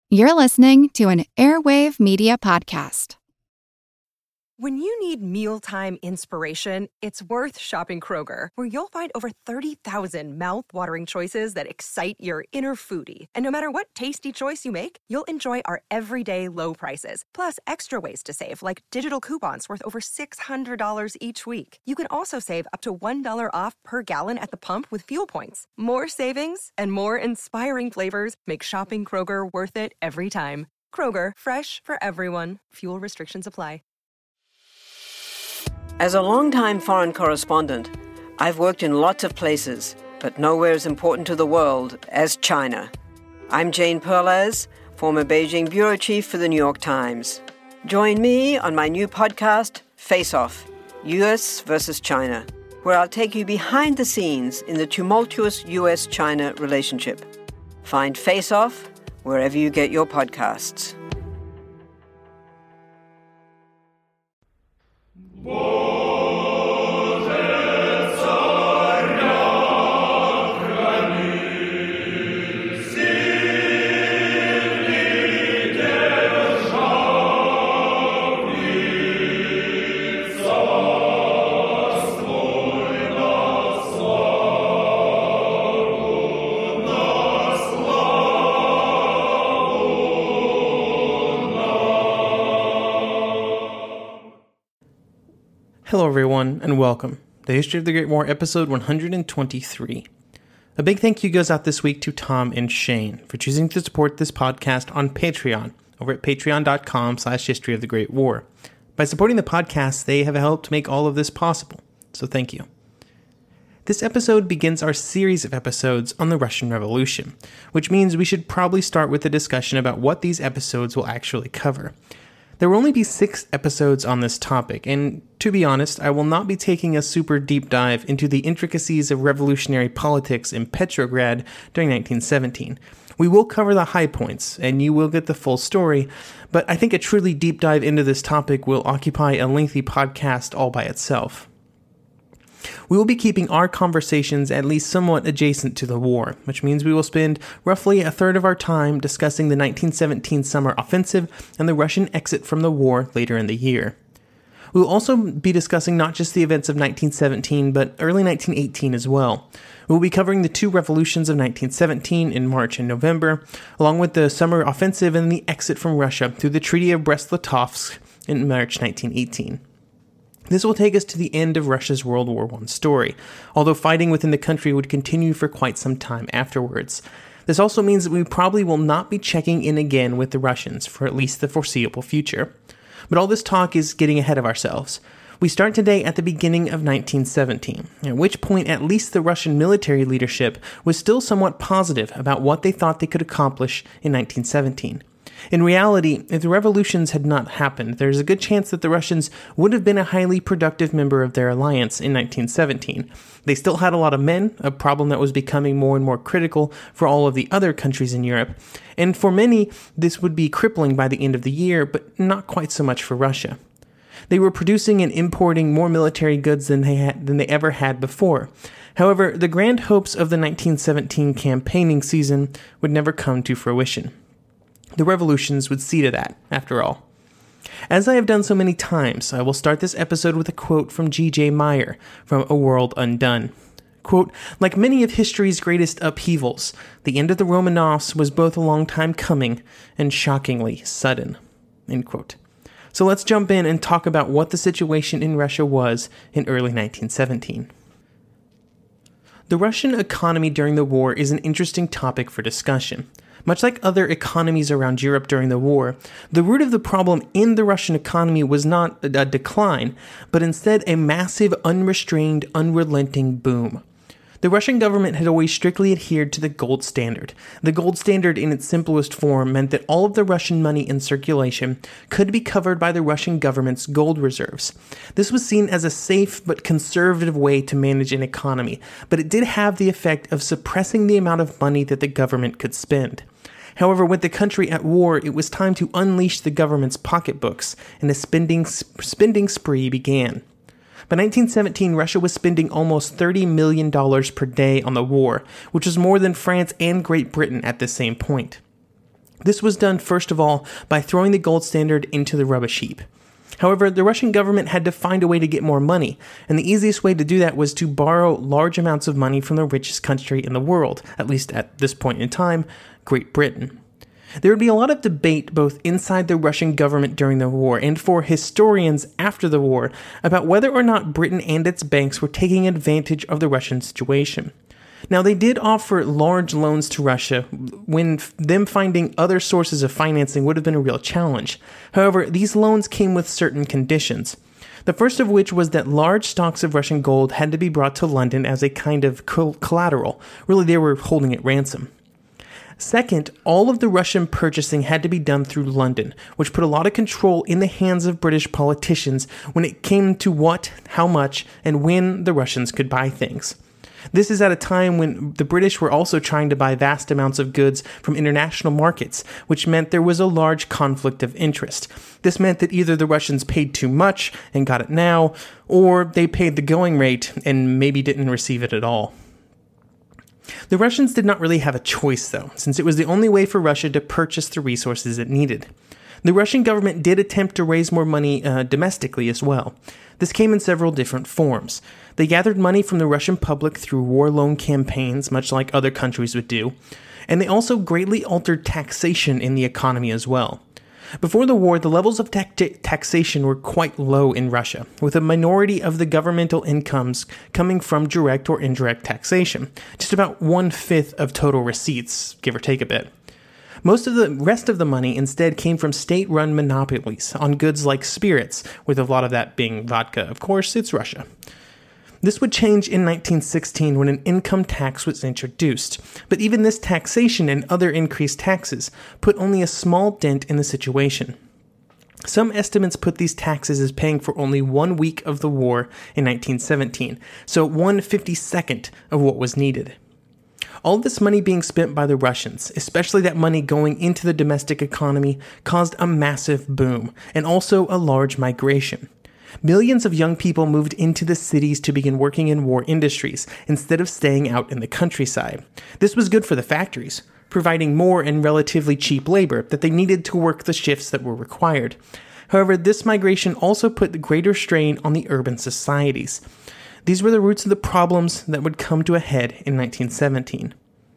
You're listening to an Airwave Media Podcast. When you need mealtime inspiration, it's worth shopping Kroger, where you'll find over 30,000 mouth-watering choices that excite your inner foodie. And no matter what tasty choice you make, you'll enjoy our everyday low prices, plus extra ways to save, like digital coupons worth over $600 each week. You can also save up to $1 off per gallon at the pump with fuel points. More savings and more inspiring flavors make shopping Kroger worth it every time. Kroger, fresh for everyone. Fuel restrictions apply. As a longtime foreign correspondent, I've worked in lots of places, but nowhere as important to the world as China. I'm Jane Perlez, former Beijing bureau chief for the New York Times. Join me on my new podcast, Face Off, U.S. versus China, where I'll take you behind the scenes in the tumultuous U.S.-China relationship. Find Face Off wherever you get your podcasts. Hello everyone, and welcome. The History of the Great War, episode 123. A big thank you goes out this week to Tom and Shane for choosing to support this podcast on Patreon, over at patreon.com/History of the Great War. By supporting the podcast, they have helped make all of this possible, so thank you. This episode begins our series of episodes on the Russian Revolution, which means we should probably start with a discussion about what these episodes will actually cover. There will only be 6 episodes on this topic, and to be honest, I will not be taking a super deep dive into the intricacies of revolutionary politics in Petrograd during 1917. We will cover the high points, and you will get the full story, but I think a truly deep dive into this topic will occupy a lengthy podcast all by itself. We will be keeping our conversations at least somewhat adjacent to the war, which means we will spend roughly a third of our time discussing the 1917 summer offensive and the Russian exit from the war later in the year. We will also be discussing not just the events of 1917, but early 1918 as well. We will be covering the 2 revolutions of 1917 in March and November, along with the summer offensive and the exit from Russia through the Treaty of Brest-Litovsk in March 1918. This will take us to the end of Russia's World War I story, although fighting within the country would continue for quite some time afterwards. This also means that we probably will not be checking in again with the Russians for at least the foreseeable future. But all this talk is getting ahead of ourselves. We start today at the beginning of 1917, at which point at least the Russian military leadership was still somewhat positive about what they thought they could accomplish in 1917. In reality, if the revolutions had not happened, there's a good chance that the Russians would have been a highly productive member of their alliance in 1917. They still had a lot of men, a problem that was becoming more and more critical for all of the other countries in Europe, and for many, this would be crippling by the end of the year, but not quite so much for Russia. They were producing and importing more military goods than they ever had before. However, the grand hopes of the 1917 campaigning season would never come to fruition. The revolutions would see to that, after all. As I have done so many times, I will start this episode with a quote from G.J. Meyer from A World Undone. Quote, "Like many of history's greatest upheavals, the end of the Romanovs was both a long time coming and shockingly sudden." End quote. So let's jump in and talk about what the situation in Russia was in early 1917. The Russian economy during the war is an interesting topic for discussion. Much like other economies around Europe during the war, the root of the problem in the Russian economy was not a decline, but instead a massive, unrestrained, unrelenting boom. The Russian government had always strictly adhered to the gold standard. The gold standard in its simplest form meant that all of the Russian money in circulation could be covered by the Russian government's gold reserves. This was seen as a safe but conservative way to manage an economy, but it did have the effect of suppressing the amount of money that the government could spend. However, with the country at war, it was time to unleash the government's pocketbooks, and a spending spree began. By 1917, Russia was spending almost $30 million per day on the war, which was more than France and Great Britain at the same point. This was done, first of all, by throwing the gold standard into the rubbish heap. However, the Russian government had to find a way to get more money, and the easiest way to do that was to borrow large amounts of money from the richest country in the world, at least at this point in time, Great Britain. There would be a lot of debate both inside the Russian government during the war and for historians after the war about whether or not Britain and its banks were taking advantage of the Russian situation. Now, they did offer large loans to Russia when them finding other sources of financing would have been a real challenge. However, these loans came with certain conditions. The first of which was that large stocks of Russian gold had to be brought to London as a kind of collateral. Really, they were holding it ransom. Second, all of the Russian purchasing had to be done through London, which put a lot of control in the hands of British politicians when it came to what, how much, and when the Russians could buy things. This is at a time when the British were also trying to buy vast amounts of goods from international markets, which meant there was a large conflict of interest. This meant that either the Russians paid too much and got it now, or they paid the going rate and maybe didn't receive it at all. The Russians did not really have a choice, though, since it was the only way for Russia to purchase the resources it needed. The Russian government did attempt to raise more money domestically as well. This came in several different forms. They gathered money from the Russian public through war loan campaigns, much like other countries would do, and they also greatly altered taxation in the economy as well. Before the war, the levels of taxation were quite low in Russia, with a minority of the governmental incomes coming from direct or indirect taxation, just about 1/5 of total receipts, give or take a bit. Most of the rest of the money instead came from state-run monopolies on goods like spirits, with a lot of that being vodka. Of course, it's Russia. This would change in 1916 when an income tax was introduced, but even this taxation and other increased taxes put only a small dent in the situation. Some estimates put these taxes as paying for only 1 week of the war in 1917, so 1/52nd of what was needed. All this money being spent by the Russians, especially that money going into the domestic economy, caused a massive boom, and also a large migration. Millions of young people moved into the cities to begin working in war industries, instead of staying out in the countryside. This was good for the factories, providing more and relatively cheap labor that they needed to work the shifts that were required. However, this migration also put the greater strain on the urban societies. These were the roots of the problems that would come to a head in 1917.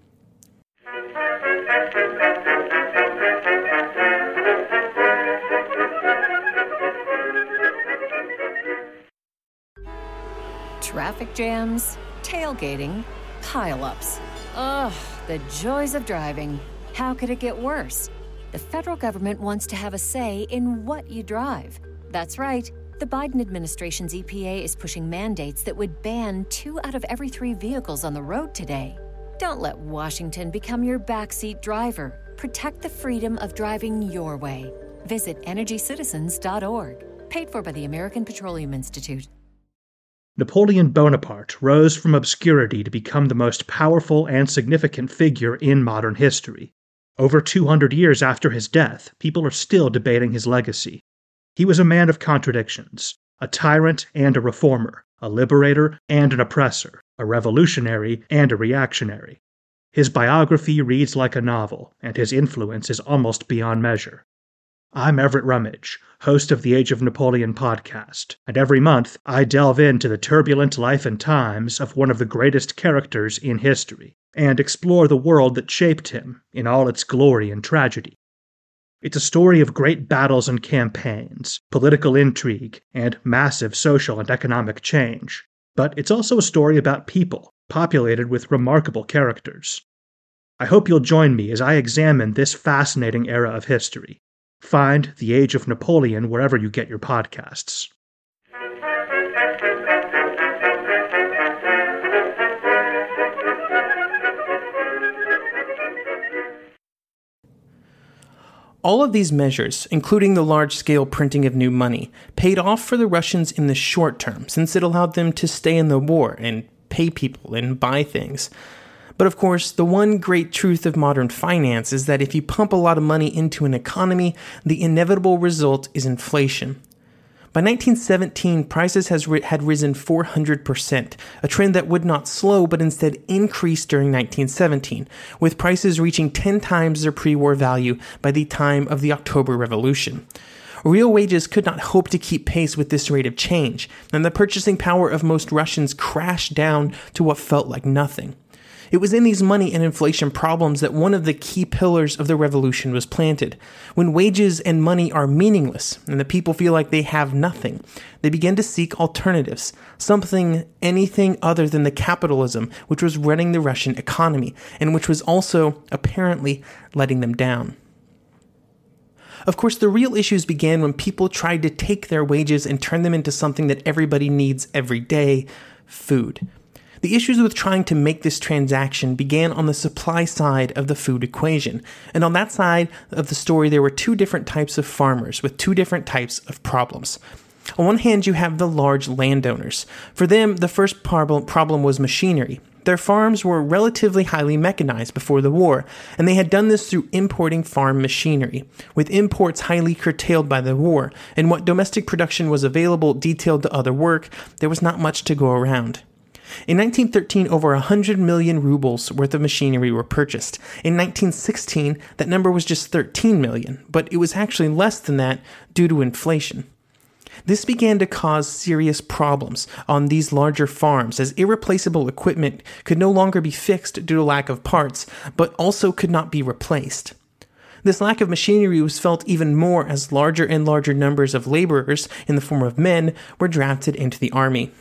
Traffic jams, tailgating, pile-ups. Ugh, the joys of driving. How could it get worse? The federal government wants to have a say in what you drive. That's right. The Biden administration's EPA is pushing mandates that would ban 2 out of every 3 vehicles on the road today. Don't let Washington become your backseat driver. Protect the freedom of driving your way. Visit EnergyCitizens.org. Paid for by the American Petroleum Institute. Napoleon Bonaparte rose from obscurity to become the most powerful and significant figure in modern history. Over 200 years after his death, people are still debating his legacy. He was a man of contradictions, a tyrant and a reformer, a liberator and an oppressor, a revolutionary and a reactionary. His biography reads like a novel, and his influence is almost beyond measure. I'm Everett Rummage, host of the Age of Napoleon podcast, and every month I delve into the turbulent life and times of one of the greatest characters in history, and explore the world that shaped him in all its glory and tragedy. It's a story of great battles and campaigns, political intrigue, and massive social and economic change. But it's also a story about people, populated with remarkable characters. I hope you'll join me as I examine this fascinating era of history. Find The Age of Napoleon wherever you get your podcasts. All of these measures, including the large-scale printing of new money, paid off for the Russians in the short term, since it allowed them to stay in the war and pay people and buy things. But of course, the one great truth of modern finance is that if you pump a lot of money into an economy, the inevitable result is inflation. By 1917, prices had risen 400%, a trend that would not slow but instead increase during 1917, with prices reaching 10 times their pre-war value by the time of the October Revolution. Real wages could not hope to keep pace with this rate of change, and the purchasing power of most Russians crashed down to what felt like nothing. It was in these money and inflation problems that one of the key pillars of the revolution was planted. When wages and money are meaningless and the people feel like they have nothing, they begin to seek alternatives, anything other than the capitalism which was running the Russian economy and which was also apparently letting them down. Of course, the real issues began when people tried to take their wages and turn them into something that everybody needs every day: food. The issues with trying to make this transaction began on the supply side of the food equation, and on that side of the story there were two different types of farmers with two different types of problems. On one hand, you have the large landowners. For them, the first problem was machinery. Their farms were relatively highly mechanized before the war, and they had done this through importing farm machinery, with imports highly curtailed by the war, and what domestic production was available detailed to other work, there was not much to go around. In 1913, over 100 million rubles worth of machinery were purchased. In 1916, that number was just 13 million, but it was actually less than that due to inflation. This began to cause serious problems on these larger farms, as irreplaceable equipment could no longer be fixed due to lack of parts, but also could not be replaced. This lack of machinery was felt even more as larger and larger numbers of laborers, in the form of men, were drafted into the army.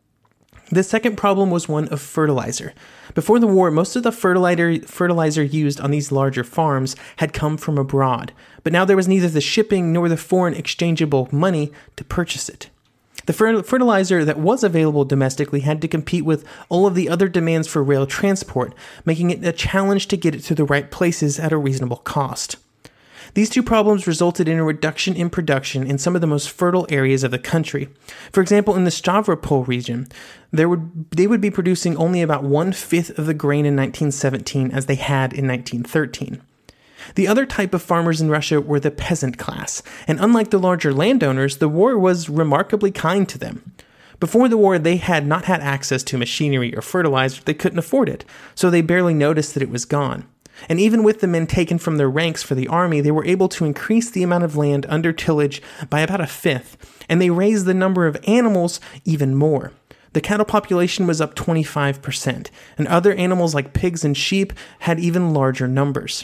The second problem was one of fertilizer. Before the war, most of the fertilizer used on these larger farms had come from abroad, but now there was neither the shipping nor the foreign exchangeable money to purchase it. The fertilizer that was available domestically had to compete with all of the other demands for rail transport, making it a challenge to get it to the right places at a reasonable cost. These two problems resulted in a reduction in production in some of the most fertile areas of the country. For example, in the Stavropol region, they would be producing only about 1/5 of the grain in 1917 as they had in 1913. The other type of farmers in Russia were the peasant class, and unlike the larger landowners, the war was remarkably kind to them. Before the war, they had not had access to machinery or fertilizer. They couldn't afford it, so they barely noticed that it was gone. And even with the men taken from their ranks for the army, they were able to increase the amount of land under tillage by about 1/5, and they raised the number of animals even more. The cattle population was up 25%, and other animals like pigs and sheep had even larger numbers.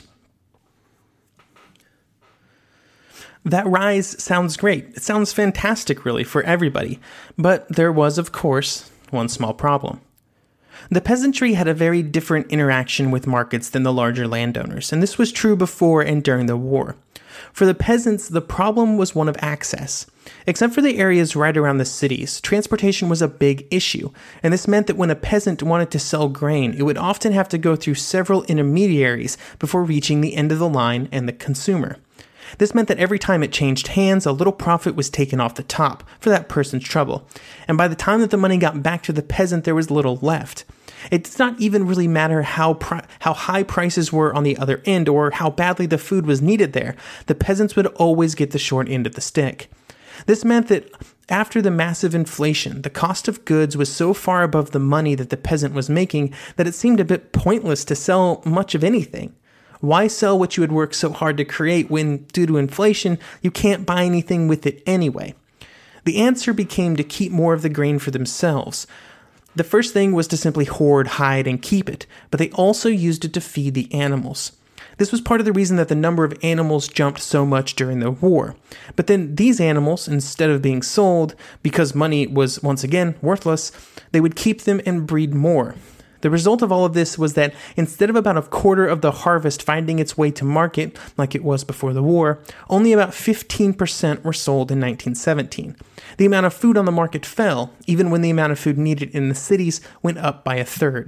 That rise sounds great. It sounds fantastic, really, for everybody. But there was, of course, one small problem. The peasantry had a very different interaction with markets than the larger landowners, and this was true before and during the war. For the peasants, the problem was one of access. Except for the areas right around the cities, transportation was a big issue, and this meant that when a peasant wanted to sell grain, it would often have to go through several intermediaries before reaching the end of the line and the consumer. This meant that every time it changed hands, a little profit was taken off the top for that person's trouble, and by the time that the money got back to the peasant, there was little left. It did not even really matter how high prices were on the other end or how badly the food was needed there. The peasants would always get the short end of the stick. This meant that after the massive inflation, the cost of goods was so far above the money that the peasant was making that it seemed a bit pointless to sell much of anything. Why sell what you had worked so hard to create when, due to inflation, you can't buy anything with it anyway? The answer became to keep more of the grain for themselves. The first thing was to simply hoard, hide, and keep it, but they also used it to feed the animals. This was part of the reason that the number of animals jumped so much during the war. But then these animals, instead of being sold, because money was once again worthless, they would keep them and breed more. The result of all of this was that instead of about 1/4 of the harvest finding its way to market, like it was before the war, only about 15% were sold in 1917. The amount of food on the market fell, even when the amount of food needed in the cities went up by 1/3.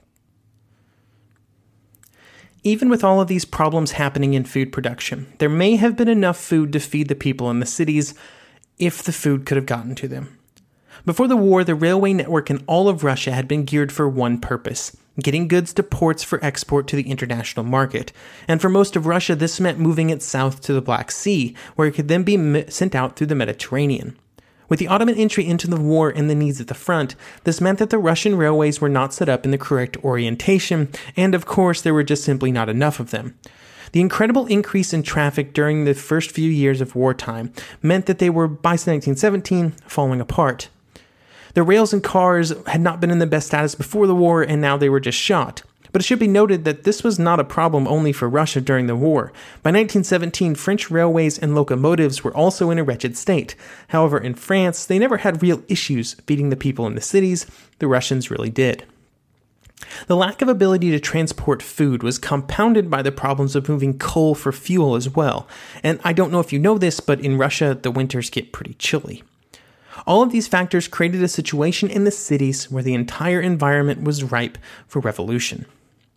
Even with all of these problems happening in food production, there may have been enough food to feed the people in the cities if the food could have gotten to them. Before the war, the railway network in all of Russia had been geared for one purpose: getting goods to ports for export to the international market. And for most of Russia, this meant moving it south to the Black Sea, where it could then be sent out through the Mediterranean. With the Ottoman entry into the war and the needs at the front, this meant that the Russian railways were not set up in the correct orientation, and of course there were just simply not enough of them. The incredible increase in traffic during the first few years of wartime meant that they were, by 1917, falling apart. The rails and cars had not been in the best status before the war, and now they were just shot. But it should be noted that this was not a problem only for Russia during the war. By 1917, French railways and locomotives were also in a wretched state. However, in France, they never had real issues feeding the people in the cities. The Russians really did. The lack of ability to transport food was compounded by the problems of moving coal for fuel as well. And I don't know if you know this, but in Russia, the winters get pretty chilly. All of these factors created a situation in the cities where the entire environment was ripe for revolution.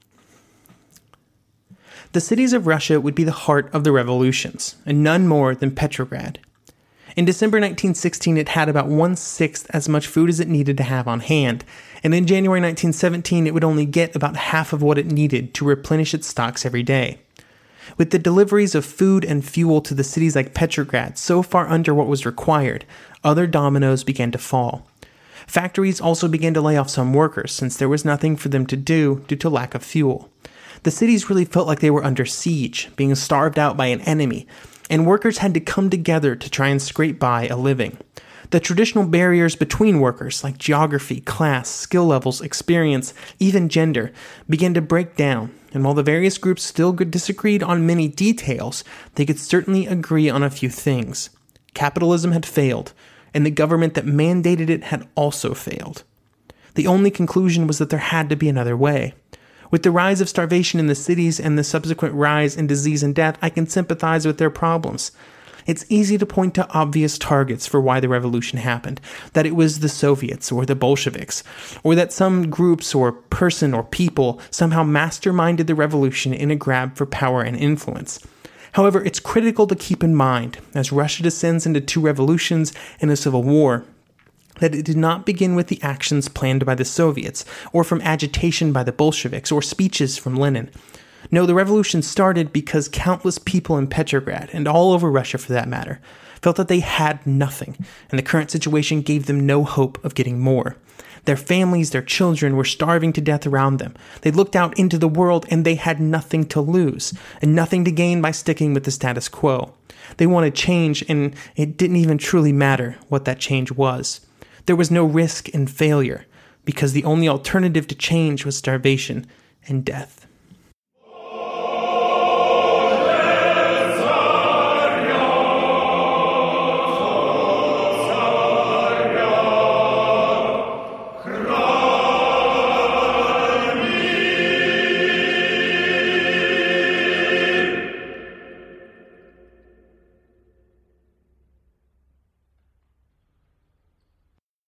The cities of Russia would be the heart of the revolutions, and none more than Petrograd. In December 1916, it had about 1/6 as much food as it needed to have on hand, and in January 1917, it would only get about half of what it needed to replenish its stocks every day. With the deliveries of food and fuel to the cities like Petrograd so far under what was required, other dominoes began to fall. Factories also began to lay off some workers since there was nothing for them to do due to lack of fuel. The cities really felt like they were under siege, being starved out by an enemy, and workers had to come together to try and scrape by a living. The traditional barriers between workers, like geography, class, skill levels, experience, even gender, began to break down, and while the various groups still disagreed on many details, they could certainly agree on a few things. Capitalism had failed, and the government that mandated it had also failed. The only conclusion was that there had to be another way. With the rise of starvation in the cities and the subsequent rise in disease and death, I can sympathize with their problems. It's easy to point to obvious targets for why the revolution happened, that it was the Soviets or the Bolsheviks, or that some groups or person or people somehow masterminded the revolution in a grab for power and influence. However, it's critical to keep in mind, as Russia descends into 2 revolutions and a civil war, that it did not begin with the actions planned by the Soviets, or from agitation by the Bolsheviks, or speeches from Lenin. No, the revolution started because countless people in Petrograd, and all over Russia for that matter, felt that they had nothing, and the current situation gave them no hope of getting more. Their families, their children were starving to death around them. They looked out into the world and they had nothing to lose, and nothing to gain by sticking with the status quo. They wanted change, and it didn't even truly matter what that change was. There was no risk in failure, because the only alternative to change was starvation and death.